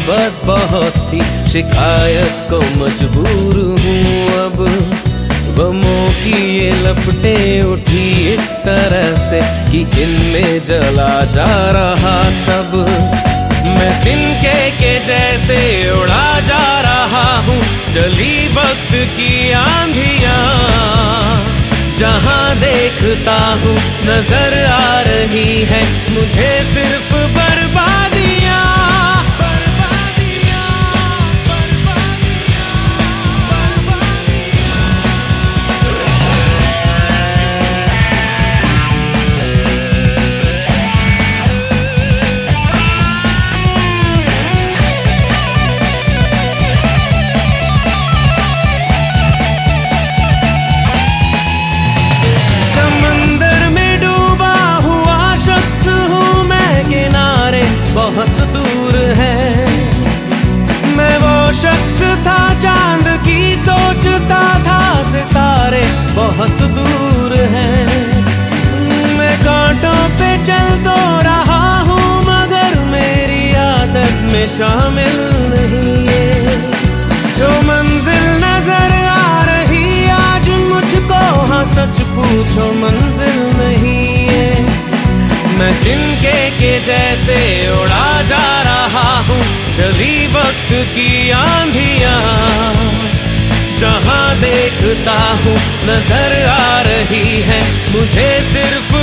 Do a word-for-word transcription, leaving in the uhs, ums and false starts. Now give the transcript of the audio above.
मोहब्बत बहुत थी, शिकायत को मजबूर हूँ अब। गमों की ये लपटें उठी इस तरह से कि इनमें जला जा रहा सब। मैं तिनके के जैसे उड़ा जा रहा हूँ, चली वक्त की आंधियाँ। जहाँ देखता हूँ नजर आ रही है मुझे सिर्फ बर्बादियाँ। बहुत दूर है मैं वो शख्स था, चांद की सोचता था, सितारे बहुत दूर हैं। मैं कांटों पे चल तो रहा हूँ मगर मेरी आदत में शामिल नहीं है। जो मंजिल नजर आ रही आज मुझको, हाँ सच पूछो मंजिल नहीं है। मैं तिनके के जैसे उड़ा जा रहा हूँ, चली वक्त की आंधियाँ। जहाँ देखता हूँ नजर आ रही है मुझे सिर्फ